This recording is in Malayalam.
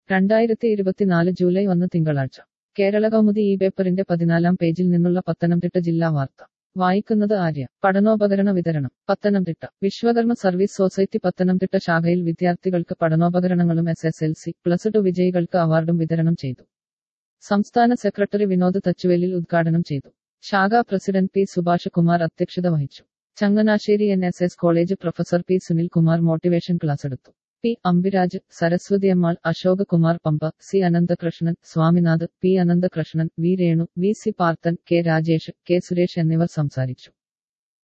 2024 ജൂലൈ 1 തിങ്കളാഴ്ച കേരളകൗമുദി ഈ പേപ്പറിന്റെ 14-ാം പേജിൽ നിന്നുള്ള പത്തനംതിട്ട ജില്ലാ വാർത്ത വായിക്കുന്നത് ആര്യ. പഠനോപകരണ വിതരണം. പത്തനംതിട്ട വിശ്വകർമ്മ സർവീസ് സൊസൈറ്റി പത്തനംതിട്ട ശാഖയിൽ വിദ്യാർത്ഥികൾക്ക് പഠനോപകരണങ്ങളും SSLC, +2 വിജയികൾക്ക് അവാർഡും വിതരണം ചെയ്തു. സംസ്ഥാന സെക്രട്ടറി വിനോദ് തച്ചുവേലിൽ ഉദ്ഘാടനം ചെയ്തു. ശാഖാ പ്രസിഡന്റ് പി സുഭാഷ് കുമാർ അധ്യക്ഷത വഹിച്ചു. Changanassery NSS college professor P Sunil Kumar motivation class എടുത്തു. P Ambiraj, Saraswathiammal, Ashok Kumar Pampa, C Ananthakrishnan, Swaminath, P Ananthakrishnan, V Renu, V C Parthan, K Rajesh, K Suresh എന്നിവർ സംസാരിച്ചു.